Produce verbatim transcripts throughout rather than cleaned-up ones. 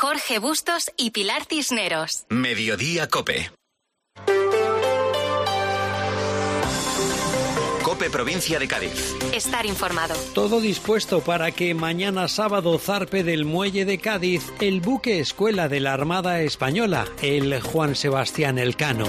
Jorge Bustos y Pilar Cisneros. Mediodía COPE. COPE Provincia de Cádiz. Estar informado. Todo dispuesto para que mañana sábado zarpe del muelle de Cádiz el buque escuela de la Armada Española, el Juan Sebastián Elcano.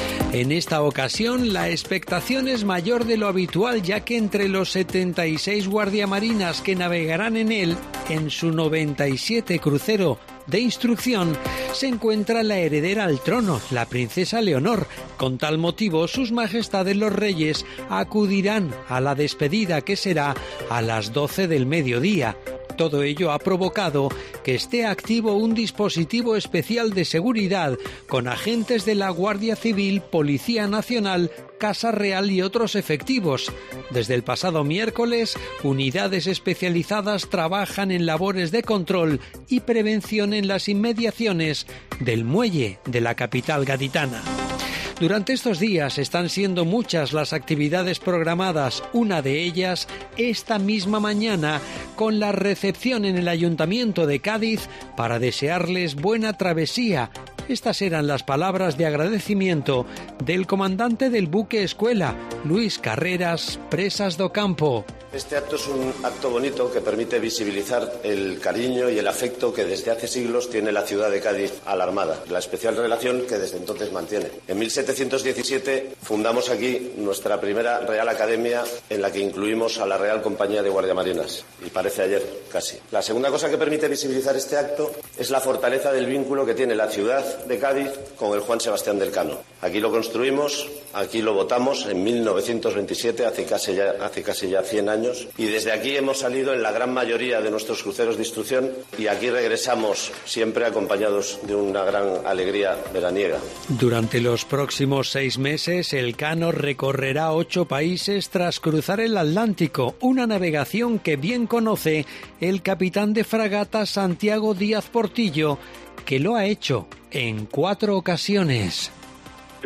En esta ocasión la expectación es mayor de lo habitual, ya que entre los setenta y seis guardiamarinas que navegarán en él, en su noventa y siete crucero de instrucción, se encuentra la heredera al trono, la princesa Leonor. Con tal motivo, sus majestades los reyes acudirán a la despedida, que será a las doce del mediodía. Todo ello ha provocado que esté activo un dispositivo especial de seguridad con agentes de la Guardia Civil, Policía Nacional, Casa Real y otros efectivos. Desde el pasado miércoles, unidades especializadas trabajan en labores de control y prevención en las inmediaciones del muelle de la capital gaditana. Durante estos días están siendo muchas las actividades programadas, una de ellas esta misma mañana con la recepción en el Ayuntamiento de Cádiz para desearles buena travesía. Estas eran las palabras de agradecimiento del comandante del buque escuela, Luis Carreras Presas do Campo. Este acto es un acto bonito que permite visibilizar el cariño y el afecto que desde hace siglos tiene la ciudad de Cádiz a la Armada, la especial relación que desde entonces mantiene. En mil setecientos diecisiete fundamos aquí nuestra primera Real Academia, en la que incluimos a la Real Compañía de Guardiamarinas, y parece ayer casi. La segunda cosa que permite visibilizar este acto es la fortaleza del vínculo que tiene la ciudad de Cádiz con el Juan Sebastián del Cano. Aquí lo construimos, aquí lo votamos en mil novecientos veintisiete, hace casi ya, hace casi ya cien años. Y desde aquí hemos salido en la gran mayoría de nuestros cruceros de instrucción, y aquí regresamos siempre acompañados de una gran alegría veraniega. Durante los próximos seis meses, el Cano recorrerá ocho países tras cruzar el Atlántico, una navegación que bien conoce el capitán de fragata Santiago Díaz Portillo, que lo ha hecho en cuatro ocasiones. Sí,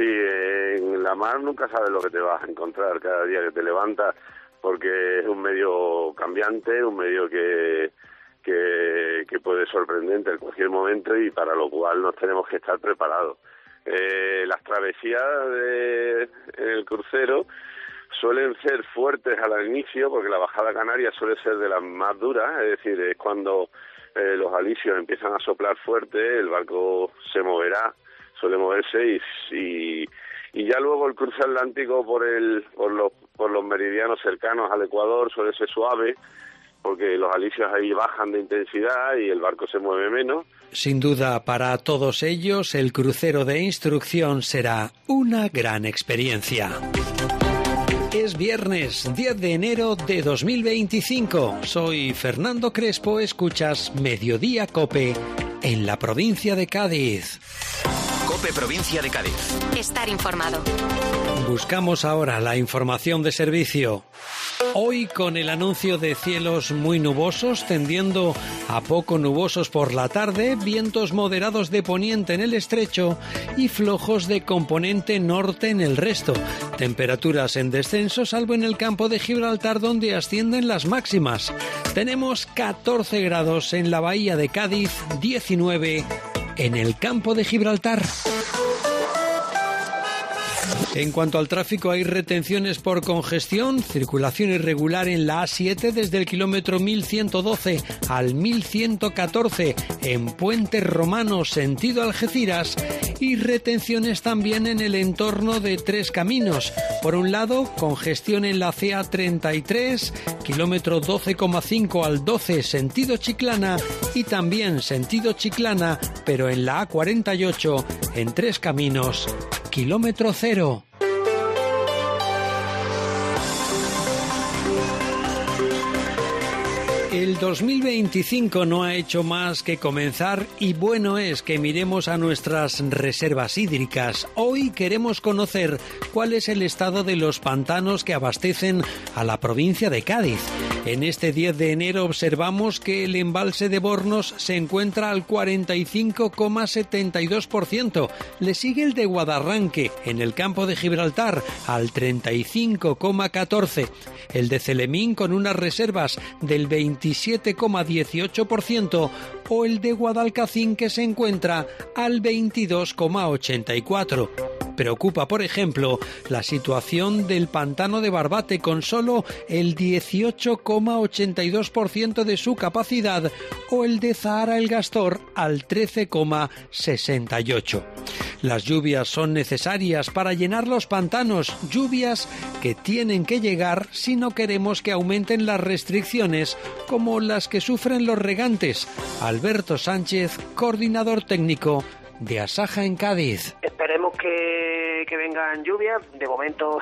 en la mar nunca sabes lo que te vas a encontrar cada día que te levantas, porque es un medio cambiante, un medio que, que, que puede sorprenderte en cualquier momento, y para lo cual nos tenemos que estar preparados. Eh, las travesías del crucero suelen ser fuertes al inicio, porque la bajada canaria suele ser de las más duras, es decir, es cuando eh, los alisios empiezan a soplar fuerte, el barco se moverá, suele moverse y... y Y ya luego el cruce atlántico por el por los por los meridianos cercanos al Ecuador suele ser suave, porque los alisios ahí bajan de intensidad y el barco se mueve menos. Sin duda, para todos ellos, el crucero de instrucción será una gran experiencia. Es viernes diez de enero de dos mil veinticinco. Soy Fernando Crespo, escuchas Mediodía COPE en la provincia de Cádiz. COPE Provincia de Cádiz. Estar informado. Buscamos ahora la información de servicio. Hoy con el anuncio de cielos muy nubosos, tendiendo a poco nubosos por la tarde, vientos moderados de poniente en el estrecho y flojos de componente norte en el resto. Temperaturas en descenso, salvo en el campo de Gibraltar, donde ascienden las máximas. Tenemos catorce grados en la bahía de Cádiz, diecinueve en el campo de Gibraltar. En cuanto al tráfico, hay retenciones por congestión, circulación irregular en la A siete desde el kilómetro mil ciento doce al mil ciento catorce en Puente Romano sentido Algeciras, y retenciones también en el entorno de Tres Caminos. Por un lado, congestión en la C A treinta y tres, kilómetro doce coma cinco al doce sentido Chiclana, y también sentido Chiclana, pero en la A cuarenta y ocho en Tres Caminos, kilómetro cero. El dos mil veinticinco no ha hecho más que comenzar, y bueno es que miremos a nuestras reservas hídricas. Hoy queremos conocer cuál es el estado de los pantanos que abastecen a la provincia de Cádiz. En este diez de enero observamos que el embalse de Bornos se encuentra al cuarenta y cinco coma setenta y dos por ciento. Le sigue el de Guadarranque, en el campo de Gibraltar, al treinta y cinco coma catorce por ciento. El de Celemín, con unas reservas del veintisiete veintisiete coma dieciocho por ciento o el de Guadalcacín, que se encuentra al veintidós coma ochenta y cuatro por ciento. Preocupa, por ejemplo, la situación del pantano de Barbate, con solo el dieciocho coma ochenta y dos por ciento de su capacidad, o el de Zahara el Gastor al trece coma sesenta y ocho por ciento. Las lluvias son necesarias para llenar los pantanos, lluvias que tienen que llegar si no queremos que aumenten las restricciones como las que sufren los regantes. Alberto Sánchez, coordinador técnico de Asaja en Cádiz. Esperemos que, que vengan lluvias. De momento,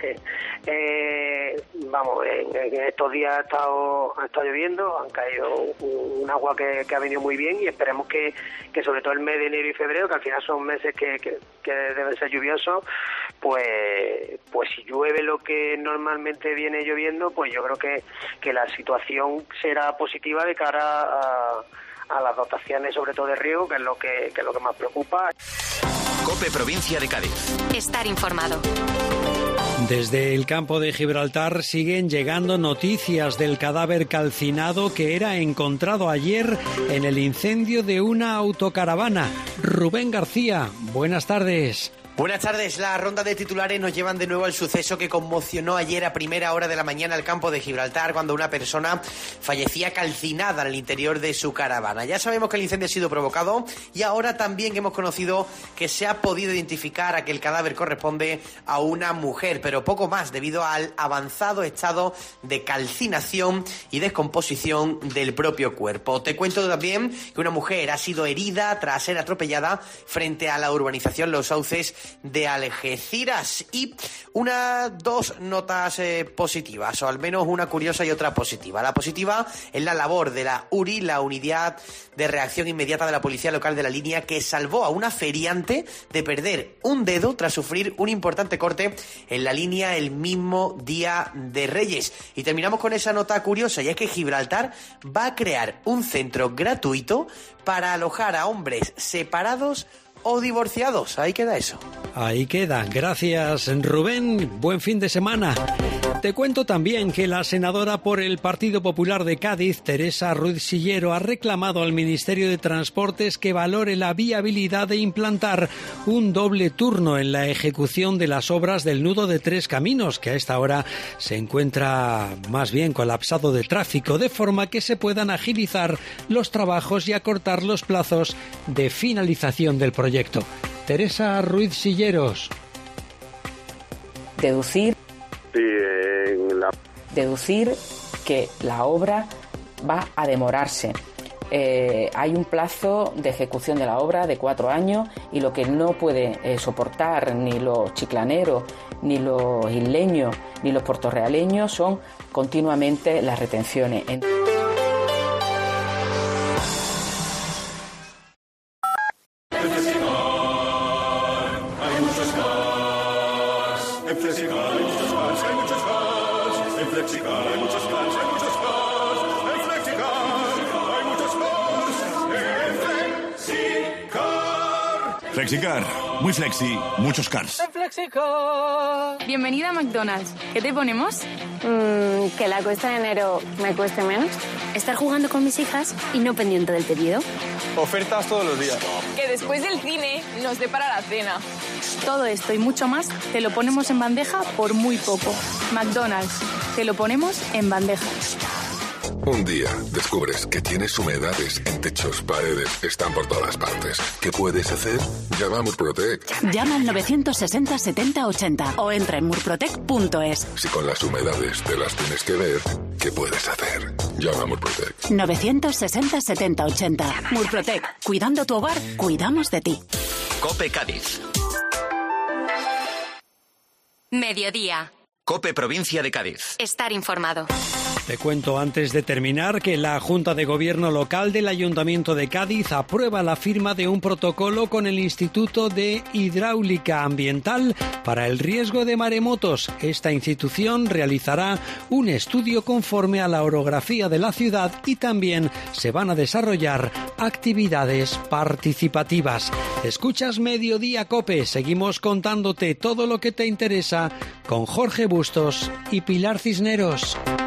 eh, vamos, en, en estos días ha estado, ha estado lloviendo, han caído un, un agua que, que ha venido muy bien, y esperemos que, que sobre todo el mes de enero y febrero, que al final son meses que, que, que deben ser lluviosos, pues pues si llueve lo que normalmente viene lloviendo, pues yo creo que, que la situación será positiva de cara a a las dotaciones, sobre todo de riego, que es lo que, que es lo que más preocupa. COPE Provincia de Cádiz. Estar informado. Desde el campo de Gibraltar siguen llegando noticias del cadáver calcinado que era encontrado ayer en el incendio de una autocaravana. Rubén García, buenas tardes. Buenas tardes. La ronda de titulares nos llevan de nuevo al suceso que conmocionó ayer a primera hora de la mañana el campo de Gibraltar, cuando una persona fallecía calcinada en el interior de su caravana. Ya sabemos que el incendio ha sido provocado, y ahora también hemos conocido que se ha podido identificar a que el cadáver corresponde a una mujer, pero poco más, debido al avanzado estado de calcinación y descomposición del propio cuerpo. Te cuento también que una mujer ha sido herida tras ser atropellada frente a la urbanización Los Sauces de Algeciras. Y una dos notas eh, positivas, o al menos una curiosa y otra positiva. La positiva es la labor de la U R I, la Unidad de Reacción Inmediata de la Policía Local de la Línea, que salvó a una feriante de perder un dedo tras sufrir un importante corte en la línea el mismo día de Reyes. Y terminamos con esa nota curiosa, y es que Gibraltar va a crear un centro gratuito para alojar a hombres separados o divorciados. Ahí queda eso. Ahí queda. Gracias, Rubén. Buen fin de semana. Te cuento también que la senadora por el Partido Popular de Cádiz, Teresa Ruiz Sillero, ha reclamado al Ministerio de Transportes que valore la viabilidad de implantar un doble turno en la ejecución de las obras del nudo de Tres Caminos, que a esta hora se encuentra más bien colapsado de tráfico, de forma que se puedan agilizar los trabajos y acortar los plazos de finalización del proyecto. Teresa Ruiz Silleros. Deducir Sí, en la... deducir que la obra va a demorarse. Eh, hay un plazo de ejecución de la obra de cuatro años, y lo que no puede eh, soportar ni los chiclaneros, ni los isleños, ni los puertorrealeños son continuamente las retenciones. En... Flexicar, muy flexi, muchos cars. Bienvenida a McDonald's. ¿Qué te ponemos? Mm, que la cuesta de enero me cueste menos. Estar jugando con mis hijas y no pendiente del pedido. Ofertas todos los días. Que después del cine nos dé para la cena. Todo esto y mucho más te lo ponemos en bandeja por muy poco. McDonald's, te lo ponemos en bandeja. Un día descubres que tienes humedades en techos, paredes, están por todas partes. ¿Qué puedes hacer? Llama a Murprotec. Llama al novecientos sesenta setenta ochenta o entra en murprotec punto es. Si con las humedades te las tienes que ver, ¿qué puedes hacer? Llama a Murprotec. novecientos sesenta setenta ochenta. Murprotec. Cuidando tu hogar, cuidamos de ti. COPE Cádiz. Mediodía. COPE Provincia de Cádiz. Estar informado. Te cuento antes de terminar que la Junta de Gobierno Local del Ayuntamiento de Cádiz aprueba la firma de un protocolo con el Instituto de Hidráulica Ambiental para el riesgo de maremotos. Esta institución realizará un estudio conforme a la orografía de la ciudad, y también se van a desarrollar actividades participativas. Escuchas Mediodía COPE. Seguimos contándote todo lo que te interesa con Jorge Bustos y Pilar Cisneros.